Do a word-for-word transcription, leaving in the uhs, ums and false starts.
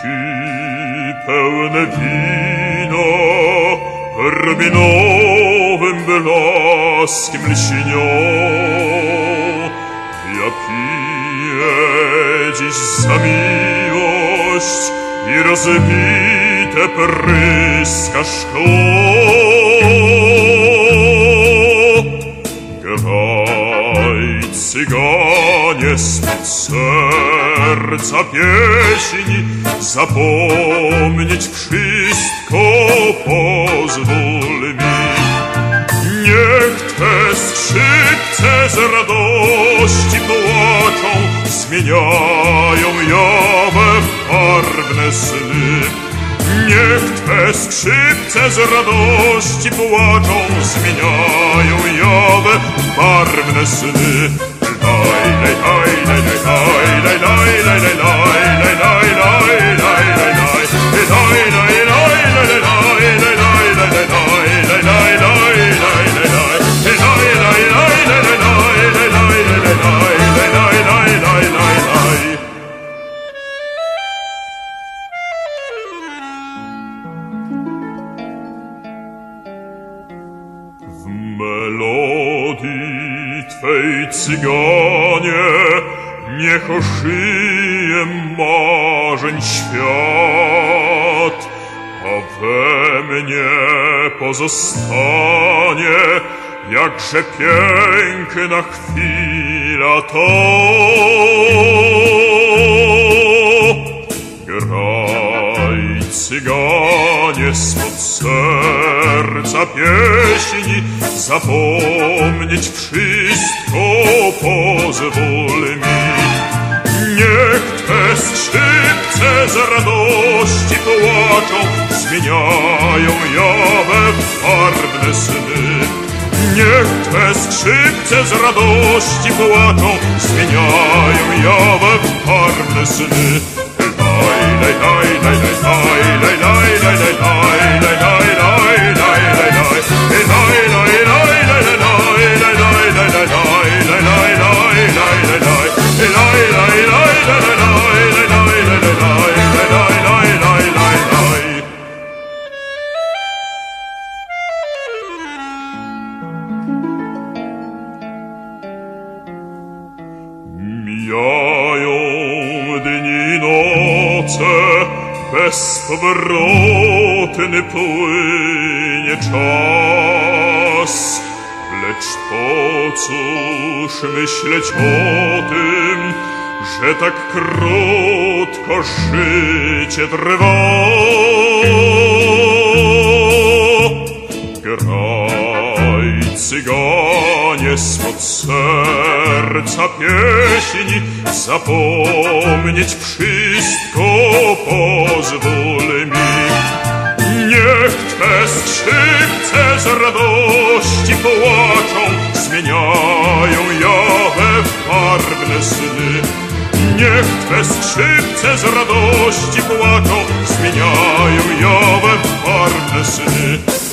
Kubki pełne wino rubinowym blaskiem lśnią. Ja piję dziś za miłość i rozbite pryska szkło. Graj, cyganie, spod serca pieśni, zapomnieć wszystko pozwól mi. Niech te skrzypce z radości płaczą, zmieniają jawe w barwne sny. Niech te skrzypce z radości płaczą, zmieniają jawe w barwne sny. Laj, laj, laj, laj, laj, laj, laj, laj, laj, laj, laj, laj, laj, laj, laj, w melodii twej, cyganie, niech oszyje marzeń świat, a we mnie pozostanie jakże piękna chwila to. Graj, cyganie, spod serca pieśni, zapomnieć wszystko pozwól mi. Niech te skrzypce z radości płaczą, zmieniają jawe w barwne sny. Niech te skrzypce z radości płaczą, zmieniają jawe w barwne sny. Laj, laj, laj, laj, laj, laj, laj, laj, laj, laj, laj, laj, laj, laj, laj, mijają dni, noce, bezpowrotny płynie czas. Lecz po cóż myśleć o tym, że tak krótko życie trwa. Graj, cyganie, spod serca pieśni, zapomnieć wszystko pozwól mi. Niech te skrzypce z radości płaczą, zmieniają jawe w barwne sny. Niech te skrzypce z radości płaczą, zmieniają jawe w barwne sny.